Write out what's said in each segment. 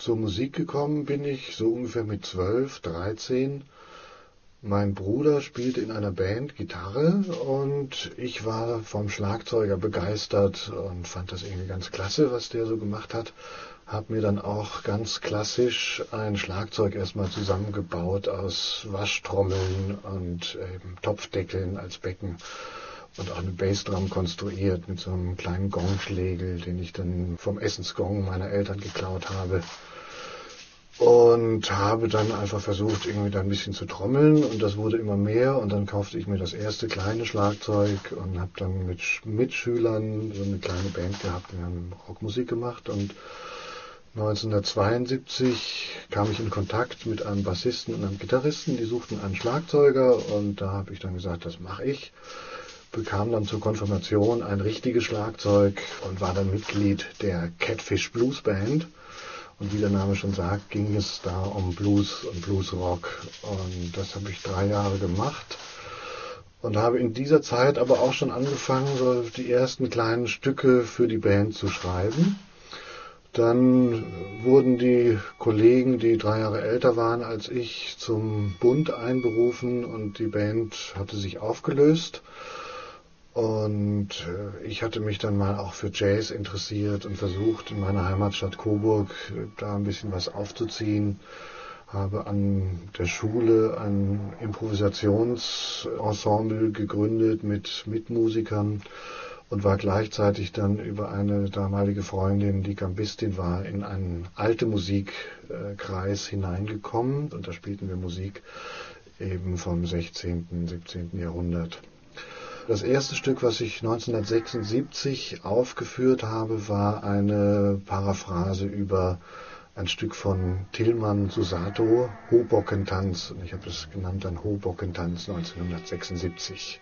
zur Musik gekommen bin ich so ungefähr mit 12, 13. Mein Bruder spielte in einer Band Gitarre und ich war vom Schlagzeuger begeistert und fand das irgendwie ganz klasse, was der so gemacht hat. Hab mir dann auch ganz klassisch ein Schlagzeug erstmal zusammengebaut aus Waschtrommeln und Topfdeckeln als Becken und auch eine Bassdrum konstruiert mit so einem kleinen Gongschlägel, den ich dann vom Essensgong meiner Eltern geklaut habe. Und habe dann einfach versucht, irgendwie da ein bisschen zu trommeln und das wurde immer mehr und dann kaufte ich mir das erste kleine Schlagzeug und habe dann mit Mitschülern so eine kleine Band gehabt, wir haben Rockmusik gemacht und 1972 kam ich in Kontakt mit einem Bassisten und einem Gitarristen, die suchten einen Schlagzeuger und da habe ich dann gesagt, das mache ich. Bekam dann zur Konfirmation ein richtiges Schlagzeug und war dann Mitglied der Catfish Blues Band. Und wie der Name schon sagt, ging es da um Blues und Bluesrock. Und das habe ich 3 Jahre gemacht. Und habe in dieser Zeit aber auch schon angefangen, so die ersten kleinen Stücke für die Band zu schreiben. Dann wurden die Kollegen, die 3 Jahre älter waren als ich, zum Bund einberufen und die Band hatte sich aufgelöst. Und ich hatte mich dann mal auch für Jazz interessiert und versucht, in meiner Heimatstadt Coburg da ein bisschen was aufzuziehen. Habe an der Schule ein Improvisationsensemble gegründet mit Musikern und war gleichzeitig dann über eine damalige Freundin, die Gambistin war, in einen alte Musikkreis hineingekommen. Und da spielten wir Musik eben vom 16., 17. Jahrhundert. Das erste Stück, was ich 1976 aufgeführt habe, war eine Paraphrase über ein Stück von Tilman Susato, Hohbockentanz. Und ich habe es genannt dann Hohbockentanz 1976.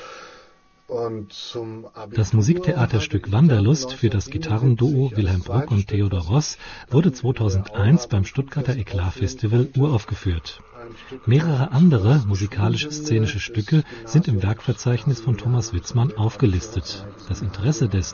Und das Musiktheaterstück Wanderlust für das Gitarrenduo Wilhelm Bruck und Theodor Ross wurde 2001 beim Stuttgarter Eklat-Festival uraufgeführt. Mehrere andere musikalisch-szenische Stücke sind im Werkverzeichnis von Thomas Witzmann aufgelistet. Das Interesse des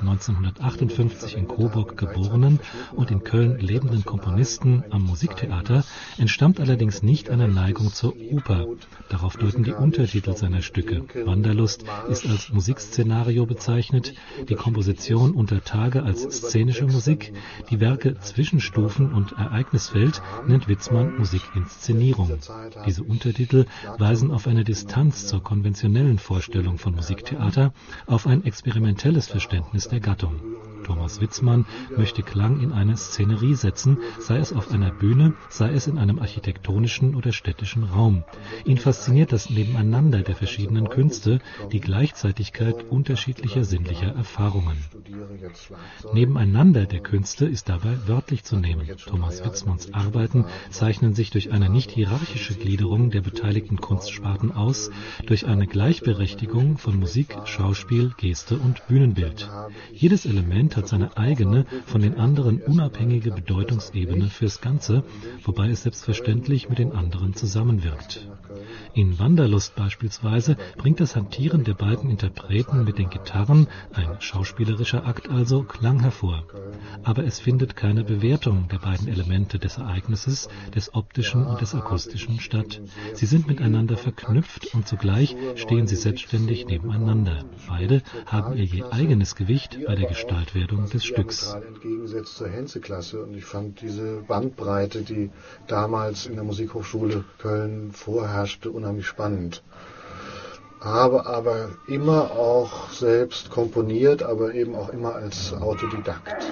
1958 in Coburg geborenen und in Köln lebenden Komponisten am Musiktheater entstammt allerdings nicht einer Neigung zur Oper. Darauf deuten die Untertitel seiner Stücke. Wanderlust ist als Musikszenario bezeichnet, die Komposition Unter Tage als szenische Musik, die Werke Zwischenstufen und Ereignisfeld nennt Witzmann Musikinszenierung. Diese Untertitel weisen auf eine Distanz zur konventionellen Vorstellung von Musiktheater, auf ein experimentelles Verständnis der Gattung. Thomas Witzmann möchte Klang in eine Szenerie setzen, sei es auf einer Bühne, sei es in einem architektonischen oder städtischen Raum. Ihn fasziniert das Nebeneinander der verschiedenen Künste, die Gleichzeitigkeit unterschiedlicher sinnlicher Erfahrungen. Nebeneinander der Künste ist dabei wörtlich zu nehmen. Thomas Witzmanns Arbeiten zeichnen sich durch eine nicht hierarchische Gliederung der beteiligten Kunstsparten aus, durch eine Gleichberechtigung von Musik, Schauspiel, Geste und Bühnenbild. Jedes Element hat seine eigene, von den anderen unabhängige Bedeutungsebene fürs Ganze, wobei es selbstverständlich mit den anderen zusammenwirkt. In Wanderlust beispielsweise bringt das Hantieren der beiden Interpreten mit den Gitarren, ein schauspielerischer Akt also, Klang hervor. Aber es findet keine Bewertung der beiden Elemente des Ereignisses, des optischen und des akustischen statt. Sie sind miteinander verknüpft und zugleich stehen sie selbstständig nebeneinander. Beide haben ihr je eigenes Gewicht bei der Gestaltwerdung des Stücks. Im Gegensatz zur Henze-Klasse und ich fand diese Bandbreite, die damals in der Musikhochschule Köln vorherrschte, unheimlich spannend. Habe aber immer auch selbst komponiert, aber eben auch immer als Autodidakt.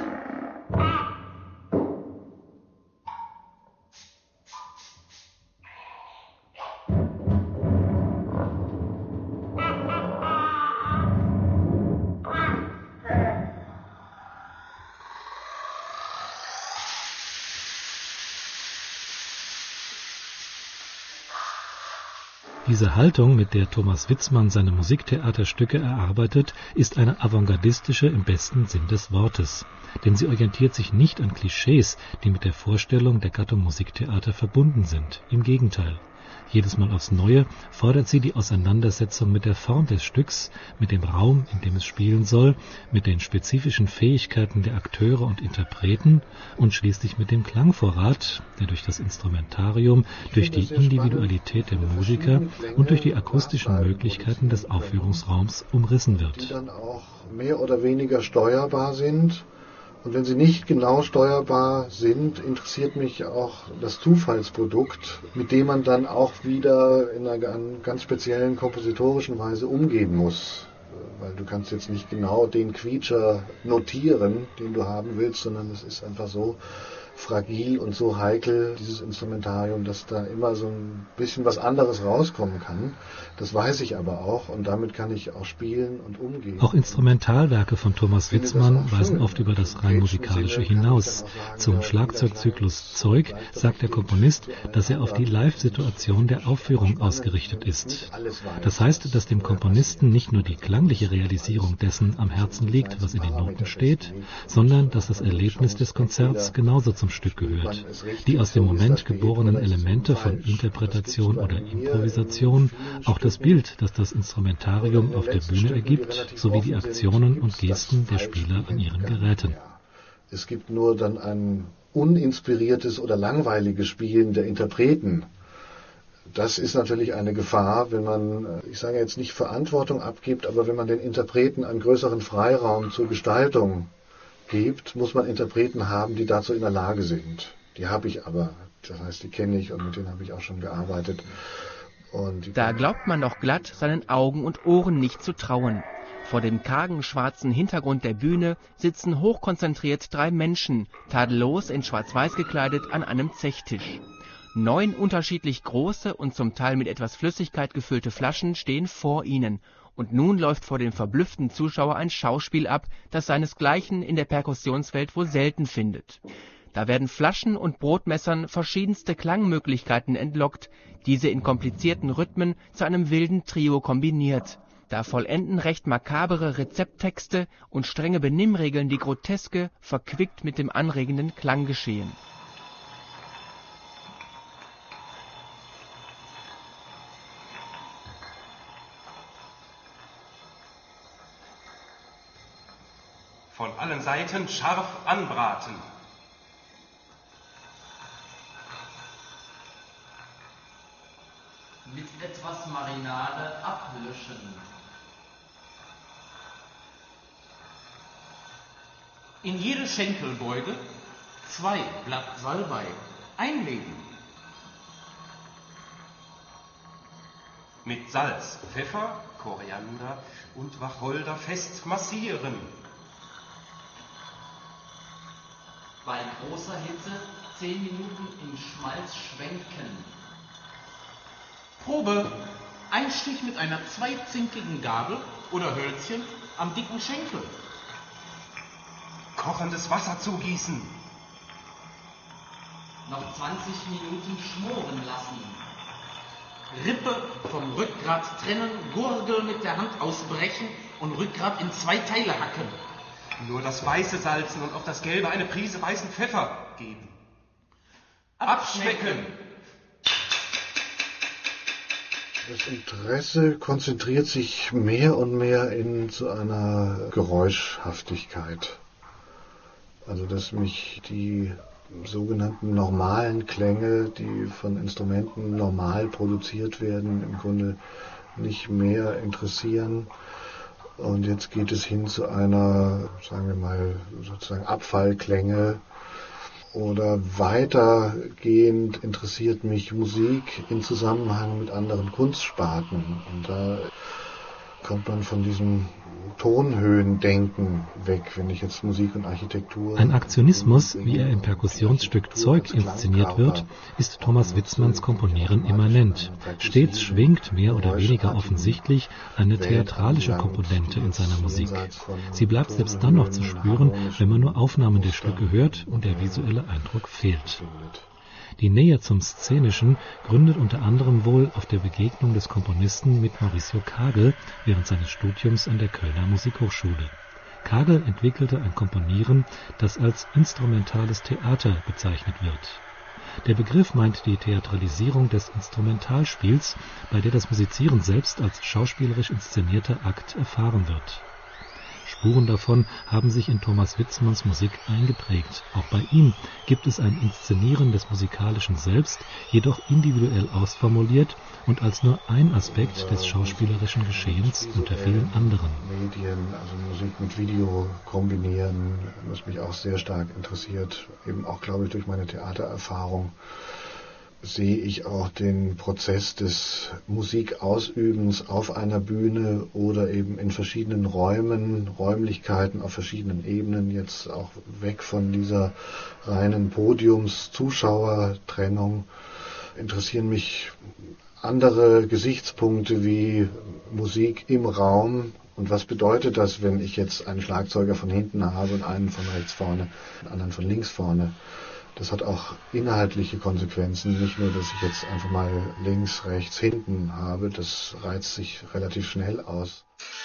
Diese Haltung, mit der Thomas Witzmann seine Musiktheaterstücke erarbeitet, ist eine avantgardistische im besten Sinn des Wortes. Denn sie orientiert sich nicht an Klischees, die mit der Vorstellung der Gattung Musiktheater verbunden sind. Im Gegenteil. Jedes Mal aufs Neue fordert sie die Auseinandersetzung mit der Form des Stücks, mit dem Raum, in dem es spielen soll, mit den spezifischen Fähigkeiten der Akteure und Interpreten und schließlich mit dem Klangvorrat, der durch das Instrumentarium, durch die Individualität der Musiker und durch die akustischen Möglichkeiten des Aufführungsraums umrissen wird. Die dann auch mehr oder weniger steuerbar sind. Und wenn sie nicht genau steuerbar sind, interessiert mich auch das Zufallsprodukt, mit dem man dann auch wieder in einer ganz speziellen kompositorischen Weise umgehen muss. Weil du kannst jetzt nicht genau den Quietscher notieren, den du haben willst, sondern es ist einfach so fragil und so heikel, dieses Instrumentarium, dass da immer so ein bisschen was anderes rauskommen kann. Das weiß ich aber auch und damit kann ich auch spielen und umgehen. Auch Instrumentalwerke von Thomas Witzmann weisen oft über das rein musikalische hinaus. Zum Schlagzeugzyklus Zeug sagt der Komponist, dass er auf die Live-Situation der Aufführung ausgerichtet ist. Das heißt, dass dem Komponisten nicht nur die klangliche Realisierung dessen am Herzen liegt, was in den Noten steht, sondern dass das Erlebnis des Konzerts genauso zum Stück gehört. Die aus dem Moment geborenen Elemente von Interpretation oder Improvisation, auch das Bild, das das Instrumentarium auf der Bühne ergibt, sowie die Aktionen und Gesten der Spieler an ihren Geräten. Es gibt nur dann ein uninspiriertes oder langweiliges Spielen der Interpreten. Das ist natürlich eine Gefahr, wenn man, ich sage jetzt nicht Verantwortung abgibt, aber wenn man den Interpreten einen größeren Freiraum zur Gestaltung gibt, muss man Interpreten haben, die dazu in der Lage sind. Die habe ich aber, das heißt, die kenne ich und mit denen habe ich auch schon gearbeitet. Und da glaubt man doch glatt, seinen Augen und Ohren nicht zu trauen. Vor dem kargen schwarzen Hintergrund der Bühne sitzen hochkonzentriert 3 Menschen, tadellos in schwarz-weiß gekleidet an einem Zechtisch. 9 unterschiedlich große und zum Teil mit etwas Flüssigkeit gefüllte Flaschen stehen vor ihnen. Und nun läuft vor dem verblüfften Zuschauer ein Schauspiel ab, das seinesgleichen in der Perkussionswelt wohl selten findet. Da werden Flaschen und Brotmessern verschiedenste Klangmöglichkeiten entlockt, diese in komplizierten Rhythmen zu einem wilden Trio kombiniert. Da vollenden recht makabere Rezepttexte und strenge Benimmregeln die Groteske, verquickt mit dem anregenden Klanggeschehen. Von allen Seiten scharf anbraten. Mit etwas Marinade ablöschen. In jede Schenkelbeuge 2 Blatt Salbei einlegen. Mit Salz, Pfeffer, Koriander und Wacholder fest massieren. Bei großer Hitze 10 Minuten in Schmalz schwenken. Probe. Einstich mit einer 2-zinkigen Gabel oder Hölzchen am dicken Schenkel. Kochendes Wasser zugießen. Noch 20 Minuten schmoren lassen. Rippe vom Rückgrat trennen, Gurgel mit der Hand ausbrechen und Rückgrat in 2 Teile hacken. Nur das Weiße salzen und auf das Gelbe eine Prise weißen Pfeffer geben. Abschmecken. Das Interesse konzentriert sich mehr und mehr zu einer Geräuschhaftigkeit. Also dass mich die sogenannten normalen Klänge, die von Instrumenten normal produziert werden, im Grunde nicht mehr interessieren. Und jetzt geht es hin zu einer, sagen wir mal, sozusagen Abfallklänge. Oder weitergehend interessiert mich Musik im Zusammenhang mit anderen Kunstsparten. Und da kommt man von diesem Tonhöhendenken weg, wenn ich jetzt Musik und Architektur... Ein Aktionismus, wie er im Perkussionsstück Zeug inszeniert wird, ist Thomas Witzmanns Komponieren immanent. Stets schwingt mehr oder weniger offensichtlich eine theatralische Komponente in seiner Musik. Sie bleibt selbst dann noch zu spüren, wenn man nur Aufnahmen der Stücke hört und der visuelle Eindruck fehlt. Die Nähe zum Szenischen gründet unter anderem wohl auf der Begegnung des Komponisten mit Mauricio Kagel während seines Studiums an der Kölner Musikhochschule. Kagel entwickelte ein Komponieren, das als instrumentales Theater bezeichnet wird. Der Begriff meint die Theatralisierung des Instrumentalspiels, bei der das Musizieren selbst als schauspielerisch inszenierter Akt erfahren wird. Spuren davon haben sich in Thomas Witzmanns Musik eingeprägt. Auch bei ihm gibt es ein Inszenieren des Musikalischen Selbst, jedoch individuell ausformuliert und als nur ein Aspekt des schauspielerischen Geschehens unter vielen anderen. Medien, also Musik mit Video kombinieren, was mich auch sehr stark interessiert, eben auch, glaube ich, durch meine Theatererfahrung, sehe ich auch den Prozess des Musikausübens auf einer Bühne oder eben in verschiedenen Räumlichkeiten, auf verschiedenen Ebenen, jetzt auch weg von dieser reinen Podiums-Zuschauer-Trennung. Interessieren mich andere Gesichtspunkte wie Musik im Raum. Und was bedeutet das, wenn ich jetzt einen Schlagzeuger von hinten habe und einen von rechts vorne, einen anderen von links vorne? Das hat auch inhaltliche Konsequenzen, nicht nur, dass ich jetzt einfach mal links, rechts, hinten habe, das reizt sich relativ schnell aus.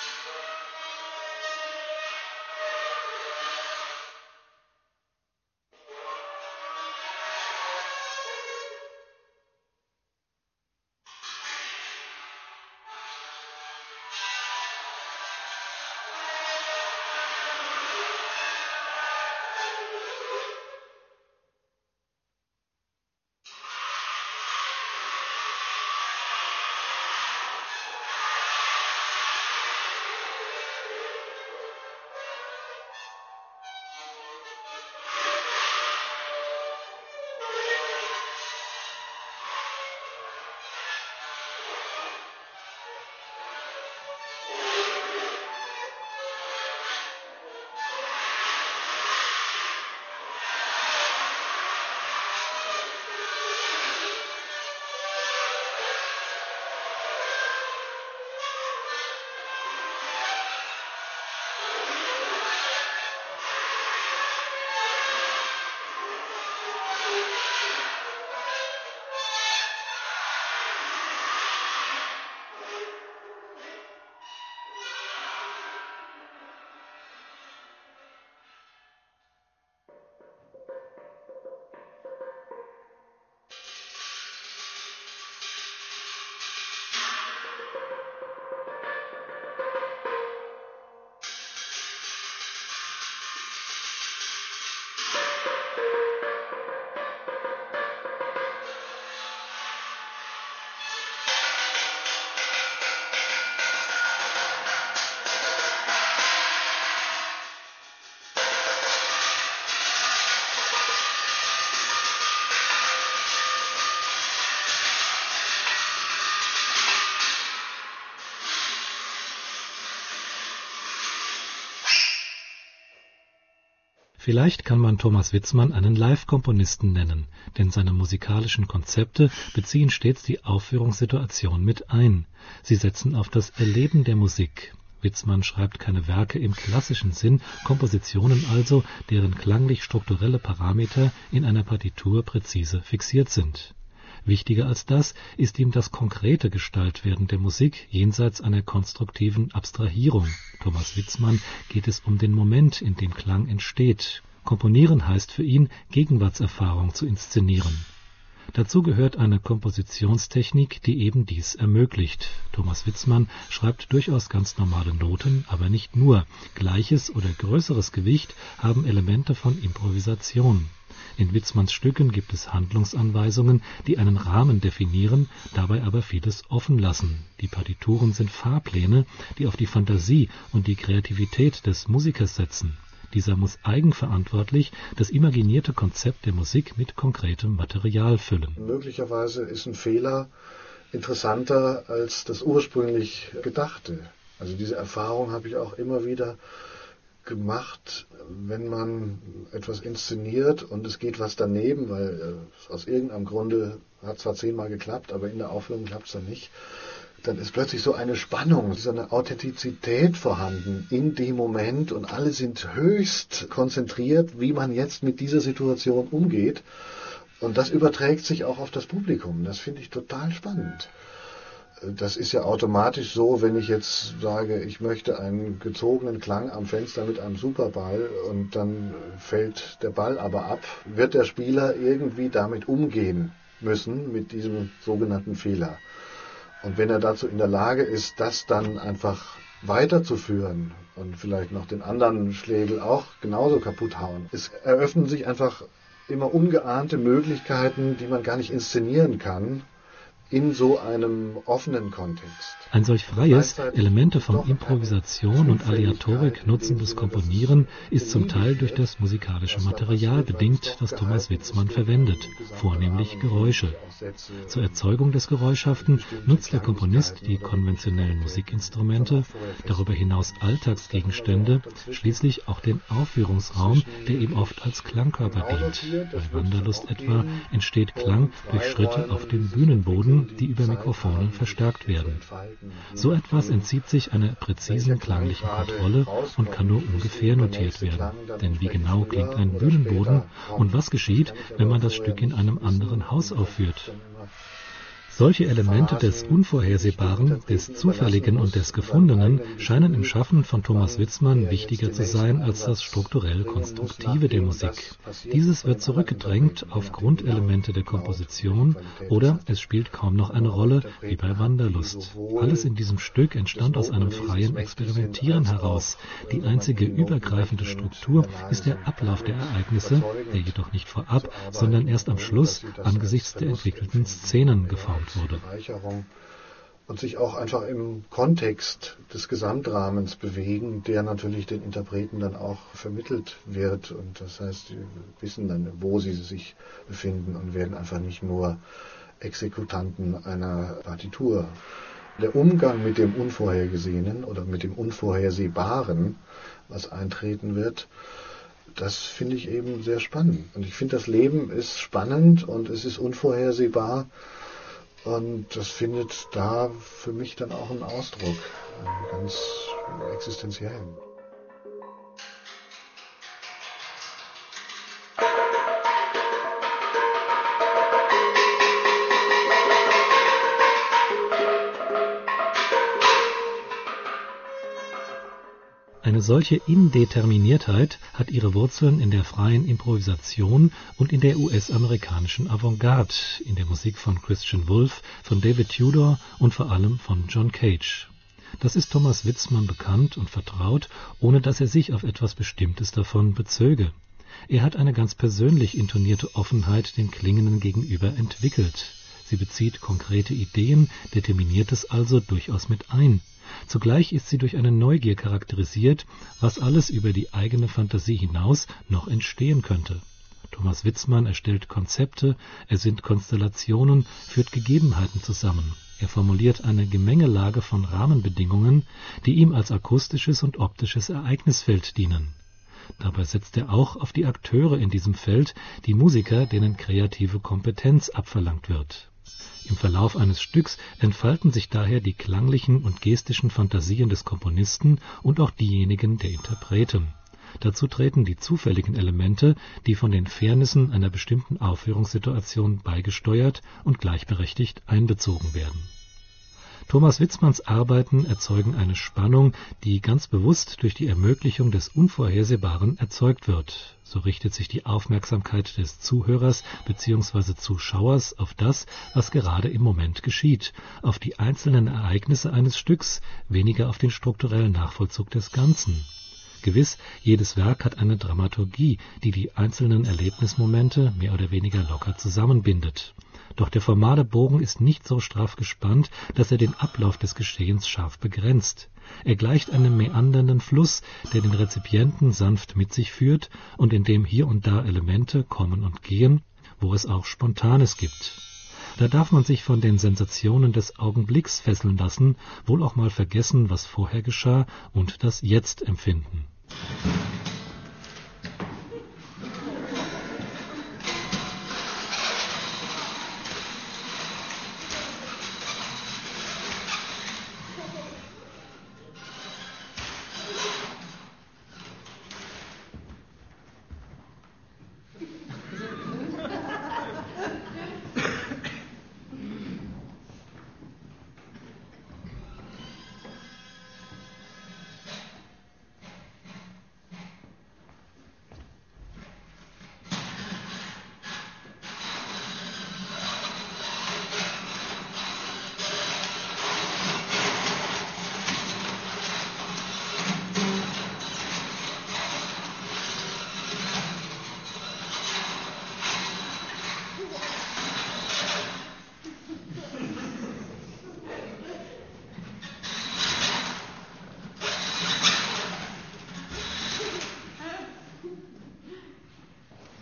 Vielleicht kann man Thomas Witzmann einen Live-Komponisten nennen, denn seine musikalischen Konzepte beziehen stets die Aufführungssituation mit ein. Sie setzen auf das Erleben der Musik. Witzmann schreibt keine Werke im klassischen Sinn, Kompositionen also, deren klanglich-strukturelle Parameter in einer Partitur präzise fixiert sind. Wichtiger als das ist ihm das konkrete Gestaltwerden der Musik jenseits einer konstruktiven Abstrahierung. Thomas Witzmann geht es um den Moment, in dem Klang entsteht. Komponieren heißt für ihn, Gegenwartserfahrung zu inszenieren. Dazu gehört eine Kompositionstechnik, die eben dies ermöglicht. Thomas Witzmann schreibt durchaus ganz normale Noten, aber nicht nur. Gleiches oder größeres Gewicht haben Elemente von Improvisation. In Witzmanns Stücken gibt es Handlungsanweisungen, die einen Rahmen definieren, dabei aber vieles offen lassen. Die Partituren sind Fahrpläne, die auf die Fantasie und die Kreativität des Musikers setzen. Dieser muss eigenverantwortlich das imaginierte Konzept der Musik mit konkretem Material füllen. Möglicherweise ist ein Fehler interessanter als das ursprünglich Gedachte. Also diese Erfahrung habe ich auch immer wieder gemacht, wenn man etwas inszeniert und es geht was daneben, weil aus irgendeinem Grunde hat zwar 10-mal geklappt, aber in der Aufführung klappt es dann nicht, dann ist plötzlich so eine Spannung, so eine Authentizität vorhanden in dem Moment und alle sind höchst konzentriert, wie man jetzt mit dieser Situation umgeht. Und das überträgt sich auch auf das Publikum. Das finde ich total spannend. Das ist ja automatisch so, wenn ich jetzt sage, ich möchte einen gezogenen Klang am Fenster mit einem Superball und dann fällt der Ball aber ab, wird der Spieler irgendwie damit umgehen müssen, mit diesem sogenannten Fehler. Und wenn er dazu in der Lage ist, das dann einfach weiterzuführen und vielleicht noch den anderen Schlägel auch genauso kaputt hauen, es eröffnen sich einfach immer ungeahnte Möglichkeiten, die man gar nicht inszenieren kann, in so einem offenen Kontext. Ein solch freies, Elemente von Improvisation und Aleatorik nutzendes Komponieren ist zum Teil durch das musikalische Material bedingt, das Thomas Witzmann verwendet, vornehmlich Geräusche. Zur Erzeugung des Geräuschhaften nutzt der Komponist die konventionellen Musikinstrumente, darüber hinaus Alltagsgegenstände, schließlich auch den Aufführungsraum, der ihm oft als Klangkörper dient. Bei Wanderlust etwa entsteht Klang durch Schritte auf dem Bühnenboden, die über Mikrofone verstärkt werden. So etwas entzieht sich einer präzisen klanglichen Kontrolle und kann nur ungefähr notiert werden. Denn wie genau klingt ein Bühnenboden und was geschieht, wenn man das Stück in einem anderen Haus aufführt? Solche Elemente des Unvorhersehbaren, des Zufälligen und des Gefundenen scheinen im Schaffen von Thomas Witzmann wichtiger zu sein als das strukturell Konstruktive der Musik. Dieses wird zurückgedrängt auf Grundelemente der Komposition oder es spielt kaum noch eine Rolle, wie bei Wanderlust. Alles in diesem Stück entstand aus einem freien Experimentieren heraus. Die einzige übergreifende Struktur ist der Ablauf der Ereignisse, der jedoch nicht vorab, sondern erst am Schluss angesichts der entwickelten Szenen geformt wurde. Und sich auch einfach im Kontext des Gesamtrahmens bewegen, der natürlich den Interpreten dann auch vermittelt wird. Und das heißt, sie wissen dann, wo sie sich befinden und werden einfach nicht nur Exekutanten einer Partitur. Der Umgang mit dem Unvorhergesehenen oder mit dem Unvorhersehbaren, was eintreten wird, das finde ich eben sehr spannend. Und ich finde, das Leben ist spannend und es ist unvorhersehbar. Und das findet da für mich dann auch einen Ausdruck, einen ganz existenziellen. Eine solche Indeterminiertheit hat ihre Wurzeln in der freien Improvisation und in der US-amerikanischen Avantgarde, in der Musik von Christian Wolff, von David Tudor und vor allem von John Cage. Das ist Thomas Witzmann bekannt und vertraut, ohne dass er sich auf etwas Bestimmtes davon bezöge. Er hat eine ganz persönlich intonierte Offenheit dem Klingenden gegenüber entwickelt. Sie bezieht konkrete Ideen, determiniert es also durchaus mit ein. Zugleich ist sie durch eine Neugier charakterisiert, was alles über die eigene Fantasie hinaus noch entstehen könnte. Thomas Witzmann erstellt Konzepte, er sinnt Konstellationen, führt Gegebenheiten zusammen. Er formuliert eine Gemengelage von Rahmenbedingungen, die ihm als akustisches und optisches Ereignisfeld dienen. Dabei setzt er auch auf die Akteure in diesem Feld, die Musiker, denen kreative Kompetenz abverlangt wird. Im Verlauf eines Stücks entfalten sich daher die klanglichen und gestischen Fantasien des Komponisten und auch diejenigen der Interpreten. Dazu treten die zufälligen Elemente, die von den Fairnissen einer bestimmten Aufführungssituation beigesteuert und gleichberechtigt einbezogen werden. Thomas Witzmanns Arbeiten erzeugen eine Spannung, die ganz bewusst durch die Ermöglichung des Unvorhersehbaren erzeugt wird. So richtet sich die Aufmerksamkeit des Zuhörers bzw. Zuschauers auf das, was gerade im Moment geschieht, auf die einzelnen Ereignisse eines Stücks, weniger auf den strukturellen Nachvollzug des Ganzen. Gewiss, jedes Werk hat eine Dramaturgie, die die einzelnen Erlebnismomente mehr oder weniger locker zusammenbindet. Doch der formale Bogen ist nicht so straff gespannt, dass er den Ablauf des Geschehens scharf begrenzt. Er gleicht einem meandernden Fluss, der den Rezipienten sanft mit sich führt und in dem hier und da Elemente kommen und gehen, wo es auch Spontanes gibt. Da darf man sich von den Sensationen des Augenblicks fesseln lassen, wohl auch mal vergessen, was vorher geschah, und das Jetzt empfinden.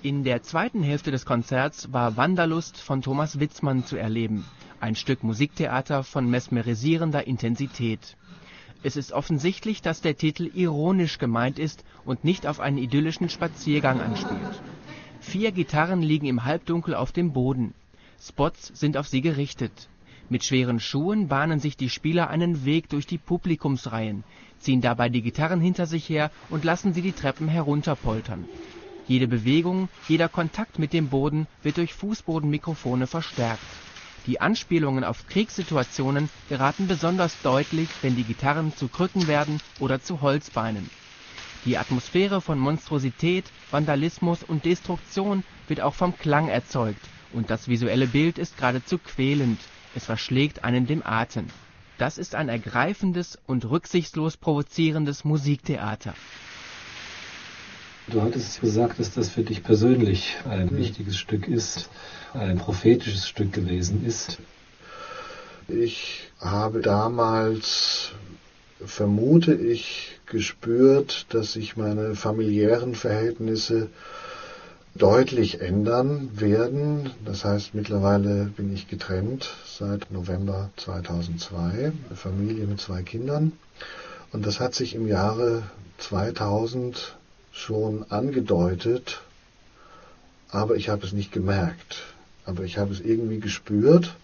In der zweiten Hälfte des Konzerts war Wanderlust von Thomas Witzmann zu erleben. Ein Stück Musiktheater von mesmerisierender Intensität. Es ist offensichtlich, dass der Titel ironisch gemeint ist und nicht auf einen idyllischen Spaziergang anspielt. 4 Gitarren liegen im Halbdunkel auf dem Boden. Spots sind auf sie gerichtet. Mit schweren Schuhen bahnen sich die Spieler einen Weg durch die Publikumsreihen, ziehen dabei die Gitarren hinter sich her und lassen sie die Treppen herunterpoltern. Jede Bewegung, jeder Kontakt mit dem Boden wird durch Fußbodenmikrofone verstärkt. Die Anspielungen auf Kriegssituationen geraten besonders deutlich, wenn die Gitarren zu Krücken werden oder zu Holzbeinen. Die Atmosphäre von Monstrosität, Vandalismus und Destruktion wird auch vom Klang erzeugt, und das visuelle Bild ist geradezu quälend, es verschlägt einen dem Atem. Das ist ein ergreifendes und rücksichtslos provozierendes Musiktheater. Du hattest gesagt, dass das für dich persönlich ein wichtiges Stück ist, ein prophetisches Stück gewesen ist. Ich habe damals, vermute ich, gespürt, dass sich meine familiären Verhältnisse deutlich ändern werden. Das heißt, mittlerweile bin ich getrennt seit November 2002, eine Familie mit 2 Kindern. Und das hat sich im Jahre 2000 schon angedeutet, aber ich habe es nicht gemerkt. Aber ich habe es irgendwie gespürt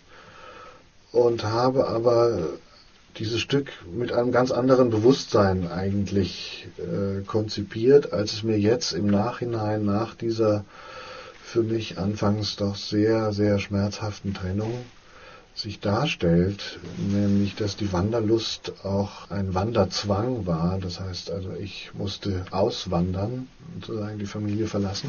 und habe aber dieses Stück mit einem ganz anderen Bewusstsein eigentlich konzipiert, als es mir jetzt im Nachhinein nach dieser für mich anfangs doch sehr, sehr schmerzhaften Trennung sich darstellt, nämlich dass die Wanderlust auch ein Wanderzwang war. Das heißt also, ich musste auswandern, sozusagen die Familie verlassen.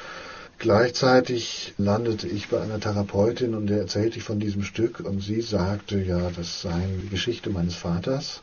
Gleichzeitig landete ich bei einer Therapeutin und der erzählte ich von diesem Stück und sie sagte, ja, das sei die Geschichte meines Vaters,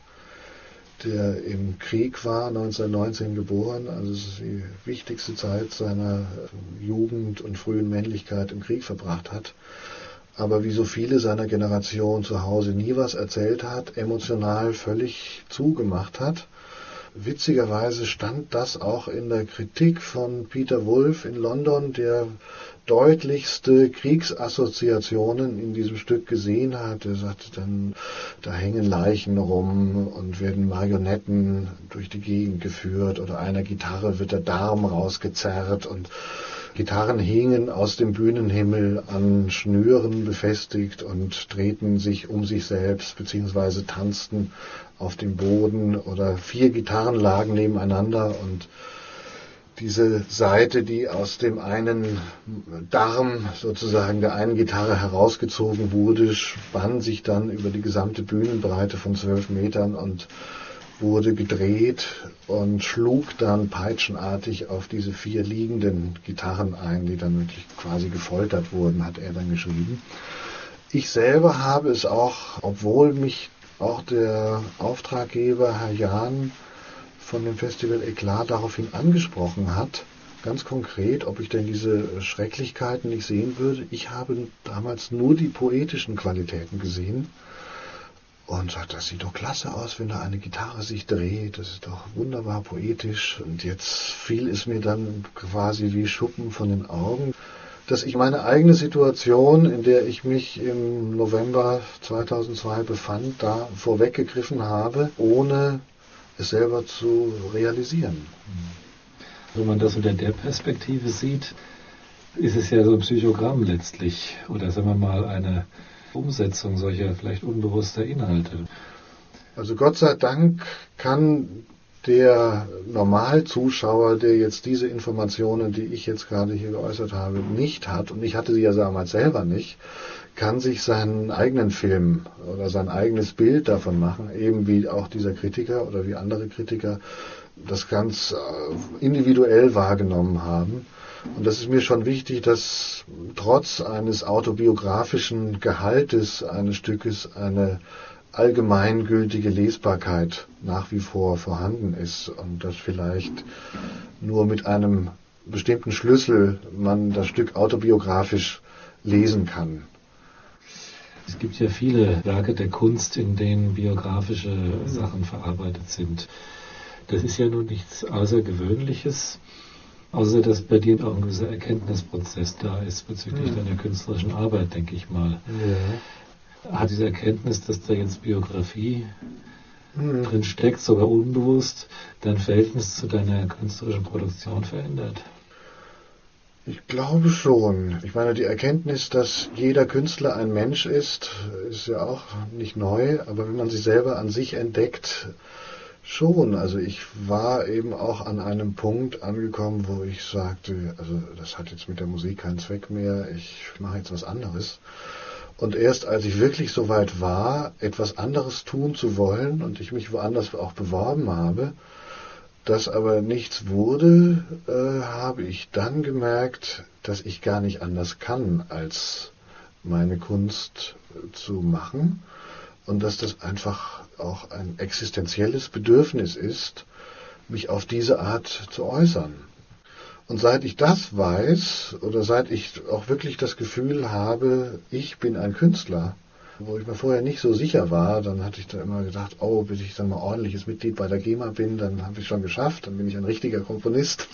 der im Krieg war, 1919 geboren, also es ist die wichtigste Zeit seiner Jugend und frühen Männlichkeit im Krieg verbracht hat. Aber wie so viele seiner Generation zu Hause nie was erzählt hat, emotional völlig zugemacht hat. Witzigerweise stand das auch in der Kritik von Peter Wolf in London, der deutlichste Kriegsassoziationen in diesem Stück gesehen hat. Er sagte dann, da hängen Leichen rum und werden Marionetten durch die Gegend geführt oder einer Gitarre wird der Darm rausgezerrt und Gitarren hingen aus dem Bühnenhimmel an Schnüren befestigt und drehten sich um sich selbst bzw. tanzten auf dem Boden oder 4 Gitarren lagen nebeneinander und diese Saite, die aus dem einen Darm sozusagen der einen Gitarre herausgezogen wurde, spann sich dann über die gesamte Bühnenbreite von 12 Metern und wurde gedreht und schlug dann peitschenartig auf diese 4 liegenden Gitarren ein, die dann wirklich quasi gefoltert wurden, hat er dann geschrieben. Ich selber habe es auch, obwohl mich auch der Auftraggeber, Herr Jahn, von dem Festival Eklat daraufhin angesprochen hat, ganz konkret, ob ich denn diese Schrecklichkeiten nicht sehen würde. Ich habe damals nur die poetischen Qualitäten gesehen und sagte, das sieht doch klasse aus, wenn da eine Gitarre sich dreht, das ist doch wunderbar poetisch. Und jetzt fiel es mir dann quasi wie Schuppen von den Augen, dass ich meine eigene Situation, in der ich mich im November 2002 befand, da vorweggegriffen habe, ohne es selber zu realisieren. Wenn man das unter der Perspektive sieht, ist es ja so ein Psychogramm letztlich oder sagen wir mal eine Umsetzung solcher vielleicht unbewusster Inhalte. Also Gott sei Dank kann der Normalzuschauer, der jetzt diese Informationen, die ich jetzt gerade hier geäußert habe, nicht hat, und ich hatte sie ja damals selber nicht, kann sich seinen eigenen Film oder sein eigenes Bild davon machen, eben wie auch dieser Kritiker oder wie andere Kritiker das ganz individuell wahrgenommen haben. Und das ist mir schon wichtig, dass trotz eines autobiografischen Gehaltes eines Stückes eine allgemeingültige Lesbarkeit nach wie vor vorhanden ist und dass vielleicht nur mit einem bestimmten Schlüssel man das Stück autobiografisch lesen kann. Es gibt ja viele Werke der Kunst, in denen biografische Sachen verarbeitet sind. Das ist ja nun nichts Außergewöhnliches. Außer dass bei dir auch ein gewisser Erkenntnisprozess da ist bezüglich deiner künstlerischen Arbeit, denke ich mal. Ja. Hat diese Erkenntnis, dass da jetzt Biografie drin steckt, sogar unbewusst, dein Verhältnis zu deiner künstlerischen Produktion verändert? Ich glaube schon. Ich meine, die Erkenntnis, dass jeder Künstler ein Mensch ist ja auch nicht neu, aber wenn man sie selber an sich entdeckt, schon. Also ich war eben auch an einem Punkt angekommen, wo ich sagte, also das hat jetzt mit der Musik keinen Zweck mehr, ich mache jetzt was anderes. Und erst als ich wirklich so weit war, etwas anderes tun zu wollen und ich mich woanders auch beworben habe, das aber nichts wurde, habe ich dann gemerkt, dass ich gar nicht anders kann, als meine Kunst zu machen und dass das einfach auch ein existenzielles Bedürfnis ist, mich auf diese Art zu äußern. Und seit ich das weiß, oder seit ich auch wirklich das Gefühl habe, ich bin ein Künstler, wo ich mir vorher nicht so sicher war, dann hatte ich da immer gedacht, oh, bis ich dann mal ordentliches Mitglied bei der GEMA bin, dann habe ich schon geschafft, dann bin ich ein richtiger Komponist.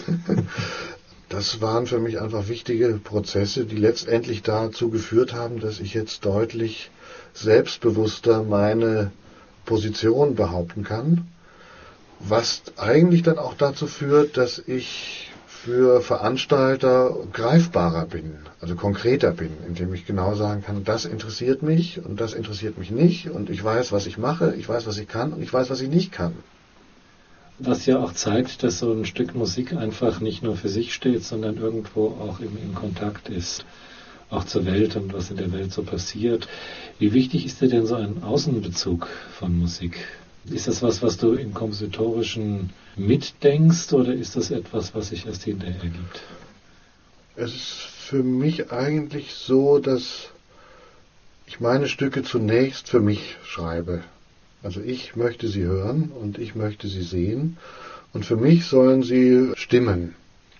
Das waren für mich einfach wichtige Prozesse, die letztendlich dazu geführt haben, dass ich jetzt deutlich selbstbewusster meine Position behaupten kann, was eigentlich dann auch dazu führt, dass ich für Veranstalter greifbarer bin, also konkreter bin, indem ich genau sagen kann, das interessiert mich und das interessiert mich nicht und ich weiß, was ich mache, ich weiß, was ich kann und ich weiß, was ich nicht kann. Was ja auch zeigt, dass so ein Stück Musik einfach nicht nur für sich steht, sondern irgendwo auch in Kontakt ist, auch zur Welt und was in der Welt so passiert. Wie wichtig ist dir denn so ein Außenbezug von Musik? Ist das was du im Kompositorischen mitdenkst oder ist das etwas, was sich erst hinterher ergibt? Es ist für mich eigentlich so, dass ich meine Stücke zunächst für mich schreibe. Also ich möchte sie hören und ich möchte sie sehen und für mich sollen sie stimmen.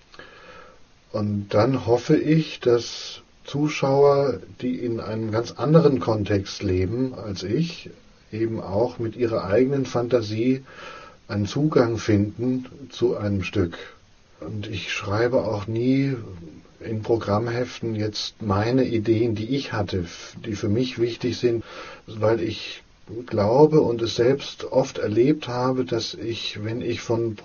Und dann hoffe ich, dass Zuschauer, die in einem ganz anderen Kontext leben als ich, eben auch mit ihrer eigenen Fantasie einen Zugang finden zu einem Stück. Und ich schreibe auch nie in Programmheften jetzt meine Ideen, die ich hatte, die für mich wichtig sind, weil ich glaube und es selbst oft erlebt habe, dass ich, wenn ich von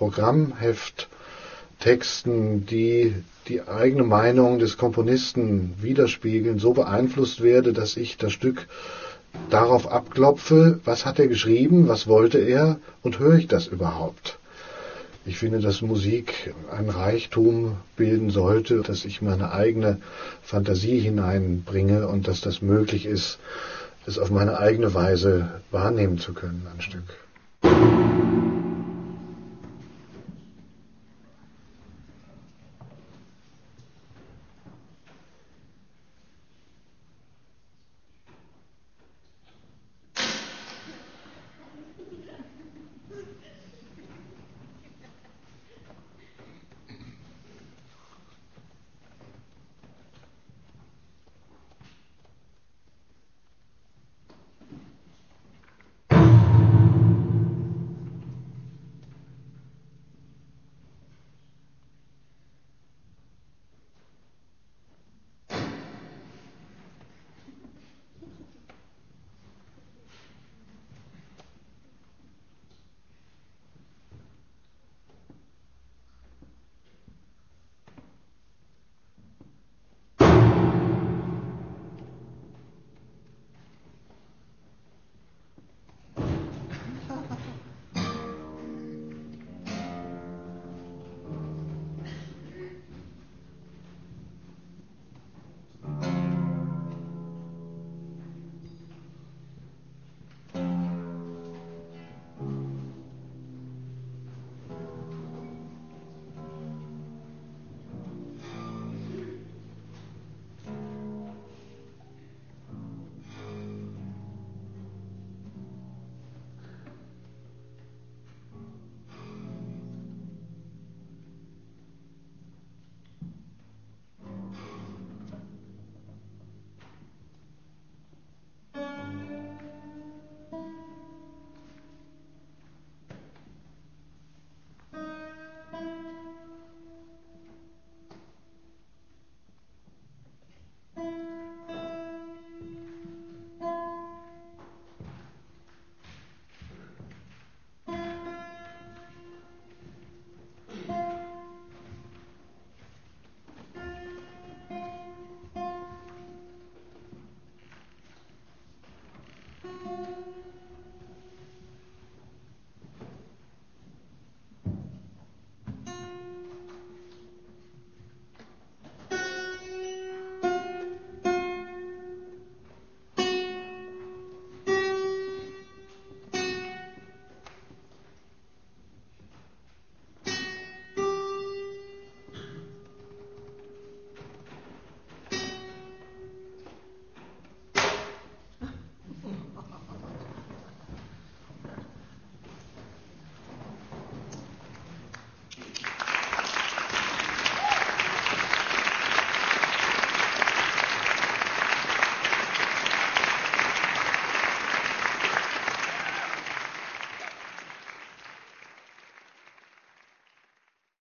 Programmhefttexten, die die eigene Meinung des Komponisten widerspiegeln, so beeinflusst werde, dass ich das Stück darauf abklopfe, was hat er geschrieben, was wollte er und höre ich das überhaupt? Ich finde, dass Musik ein Reichtum bilden sollte, dass ich meine eigene Fantasie hineinbringe und dass das möglich ist, es auf meine eigene Weise wahrnehmen zu können, ein Stück.